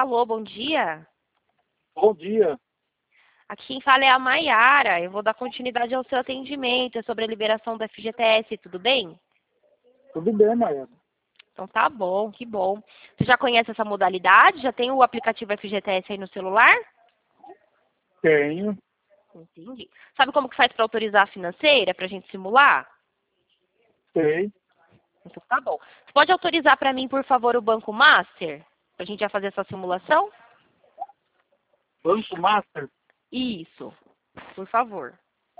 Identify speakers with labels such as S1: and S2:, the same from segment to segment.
S1: Alô, bom dia.
S2: Bom dia.
S1: Aqui quem fala é a Maiara. Eu vou dar continuidade ao seu atendimento. É sobre a liberação do FGTS, tudo bem?
S2: Tudo bem, Maia?
S1: Então tá bom, que bom. Você já conhece essa modalidade? Já tem o aplicativo FGTS aí no celular?
S2: Tenho.
S1: Entendi. Sabe como que faz para autorizar a financeira, para a gente simular?
S2: Sei.
S1: Então tá bom. Você pode autorizar para mim, por favor, o Banco Master? Para a gente já fazer essa simulação?
S2: Banco Master?
S1: Isso, por favor.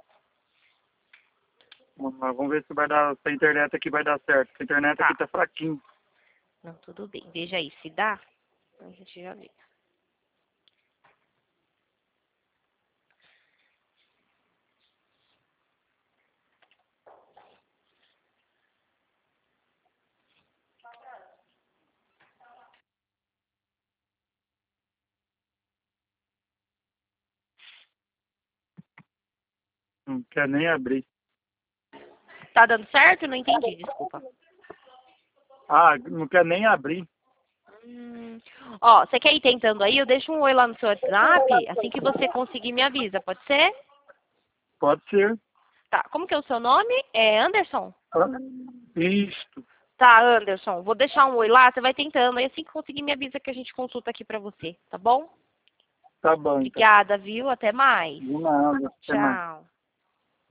S2: Vamos ver se vai dar, se a internet aqui vai dar certo. A internet
S1: Tá.
S2: aqui tá fraquinho.
S1: Não, tudo bem. Veja aí, se dá, a gente já vê.
S2: Não quer nem abrir.
S1: Tá dando certo? Não entendi, desculpa.
S2: Ah, não quer nem abrir.
S1: Ó, você quer ir tentando aí? Eu deixo um oi lá no seu WhatsApp. Assim que você conseguir, me avisa, pode ser?
S2: Pode ser.
S1: Tá, como que é o seu nome? É Anderson?
S2: Isto.
S1: Tá, Anderson. Vou deixar um oi lá, você vai tentando. Aí assim que conseguir, me avisa que a gente consulta aqui pra você, tá bom?
S2: Tá bom, então.
S1: Obrigada, viu? Até mais.
S2: De nada. Até mais.
S1: Tchau.